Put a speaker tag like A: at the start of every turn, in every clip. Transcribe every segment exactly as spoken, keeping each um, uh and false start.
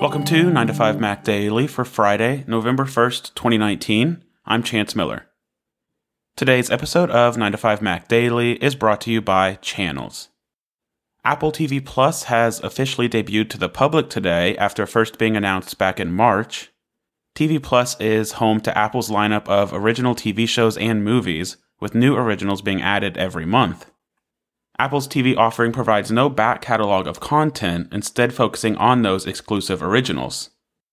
A: Welcome to nine to five Mac Daily for Friday, November first, twenty nineteen. I'm Chance Miller. Today's episode of nine to five Mac Daily is brought to you by Channels. Apple T V Plus has officially debuted to the public today after first being announced back in March. T V Plus is home to Apple's lineup of original T V shows and movies, with new originals being added every month. Apple's T V offering provides no back catalog of content, instead focusing on those exclusive originals.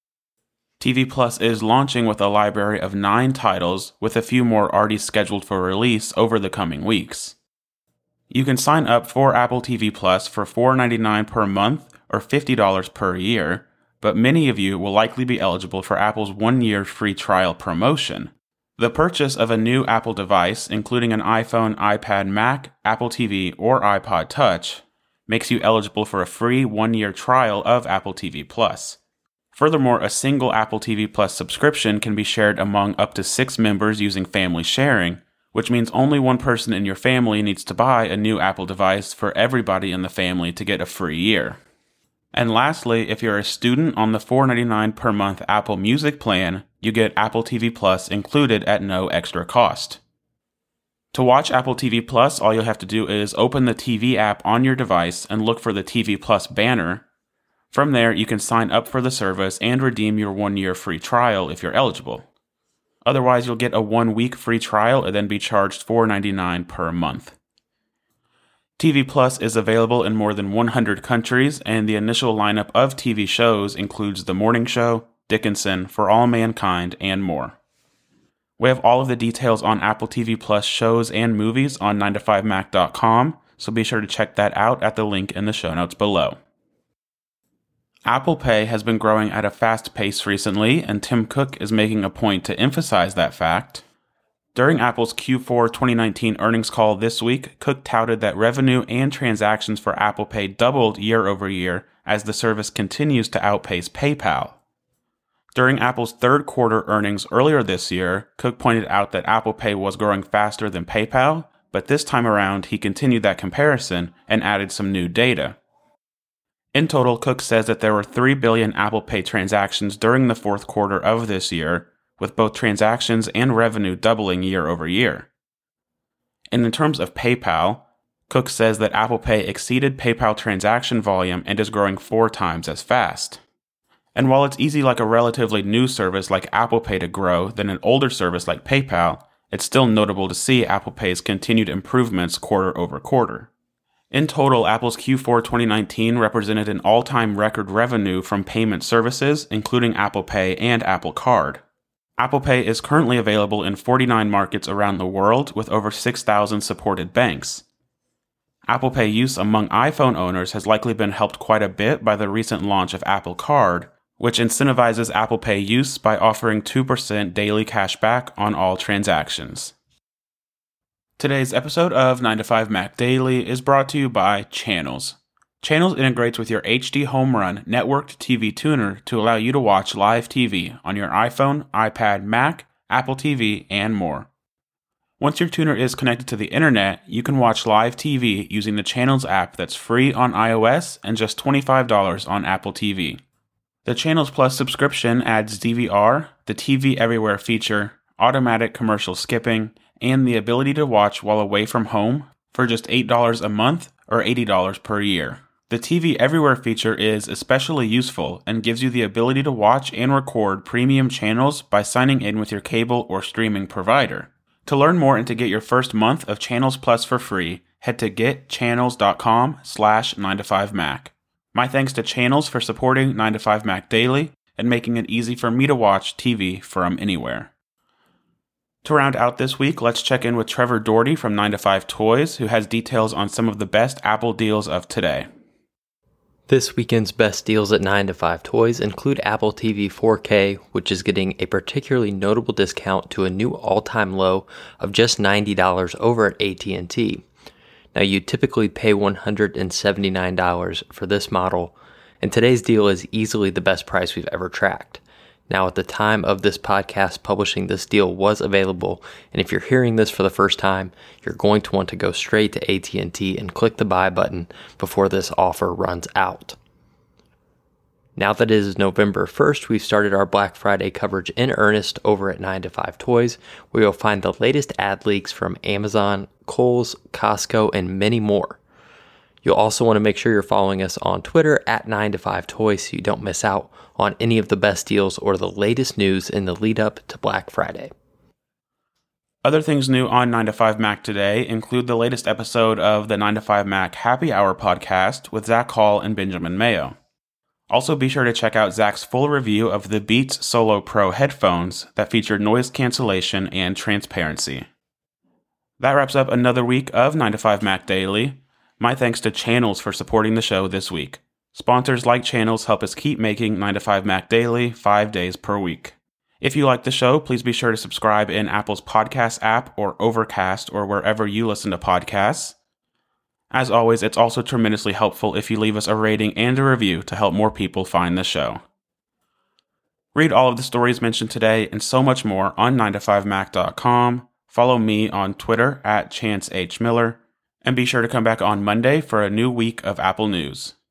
A: T V Plus is launching with a library of nine titles, with a few more already scheduled for release over the coming weeks. You can sign up for Apple T V Plus for four dollars and ninety-nine cents per month or fifty dollars per year, but many of you will likely be eligible for Apple's one-year free trial promotion. The purchase of a new Apple device, including an iPhone, iPad, Mac, Apple T V, or iPod Touch, makes you eligible for a free one-year trial of Apple T V Plus. Furthermore, a single Apple T V Plus subscription can be shared among up to six members using family sharing, which means only one person in your family needs to buy a new Apple device for everybody in the family to get a free year. And lastly, if you're a student on the four dollars and ninety-nine cents per month Apple Music plan, you get Apple T V Plus included at no extra cost. To watch Apple T V Plus, all you'll have to do is open the T V app on your device and look for the T V Plus banner. From there, you can sign up for the service and redeem your one-year free trial if you're eligible. Otherwise, you'll get a one-week free trial and then be charged four dollars and ninety-nine cents per month. T V Plus is available in more than one hundred countries, and the initial lineup of T V shows includes The Morning Show, Dickinson, For All Mankind, and more. We have all of the details on Apple T V Plus shows and movies on nine to five mac dot com, so be sure to check that out at the link in the show notes below. Apple Pay has been growing at a fast pace recently, and Tim Cook is making a point to emphasize that fact. During Apple's Q four twenty nineteen earnings call this week, Cook touted that revenue and transactions for Apple Pay doubled year over year as the service continues to outpace PayPal. During Apple's third quarter earnings earlier this year, Cook pointed out that Apple Pay was growing faster than PayPal, but this time around he continued that comparison and added some new data. In total, Cook says that there were three billion Apple Pay transactions during the fourth quarter of this year, with both transactions and revenue doubling year over year. And in terms of PayPal, Cook says that Apple Pay exceeded PayPal transaction volume and is growing four times as fast. And while it's easy like a relatively new service like Apple Pay to grow than an older service like PayPal, it's still notable to see Apple Pay's continued improvements quarter over quarter. In total, Apple's Q four twenty nineteen represented an all-time record revenue from payment services, including Apple Pay and Apple Card. Apple Pay is currently available in forty-nine markets around the world with over six thousand supported banks. Apple Pay use among iPhone owners has likely been helped quite a bit by the recent launch of Apple Card, which incentivizes Apple Pay use by offering two percent daily cash back on all transactions. Today's episode of nine to five Mac Daily is brought to you by Channels. Channels integrates with your H D Home Run networked T V tuner to allow you to watch live T V on your iPhone, iPad, Mac, Apple T V, and more. Once your tuner is connected to the internet, you can watch live T V using the Channels app that's free on iOS and just twenty-five dollars on Apple T V. The Channels Plus subscription adds D V R, the T V Everywhere feature, automatic commercial skipping, and the ability to watch while away from home for just eight dollars a month or eighty dollars per year. The T V Everywhere feature is especially useful and gives you the ability to watch and record premium channels by signing in with your cable or streaming provider. To learn more and to get your first month of Channels Plus for free, head to getchannels.com slash 9 to 5 Mac. My thanks to Channels for supporting nine to five Mac Daily and making it easy for me to watch T V from anywhere. To round out this week, let's check in with Trevor Doherty from nine to five Toys, who has details on some of the best Apple deals of today.
B: This weekend's best deals at nine to five Toys include Apple T V four K, which is getting a particularly notable discount to a new all-time low of just ninety dollars over at A T and T. Now, you typically pay one hundred seventy-nine dollars for this model, and today's deal is easily the best price we've ever tracked. Now, at the time of this podcast, publishing this deal was available, and if you're hearing this for the first time, you're going to want to go straight to A T and T and click the buy button before this offer runs out. Now that it is November first, we've started our Black Friday coverage in earnest over at nine to five Toys, where you'll find the latest ad leaks from Amazon, Kohl's, Costco, and many more. You'll also want to make sure you're following us on Twitter at nine to five Toys so you don't miss out on any of the best deals or the latest news in the lead up to Black Friday.
A: Other things new on nine to five Mac today include the latest episode of the nine to five Mac Happy Hour podcast with Zach Hall and Benjamin Mayo. Also, be sure to check out Zach's full review of the Beats Solo Pro headphones that feature noise cancellation and transparency. That wraps up another week of nine to five Mac Daily. My thanks to Channels for supporting the show this week. Sponsors like Channels help us keep making nine to five Mac Daily five days per week. If you like the show, please be sure to subscribe in Apple's podcast app or Overcast or wherever you listen to podcasts. As always, it's also tremendously helpful if you leave us a rating and a review to help more people find the show. Read all of the stories mentioned today and so much more on nine to five mac dot com. Follow me on Twitter at Chance H. Miller, and be sure to come back on Monday for a new week of Apple news.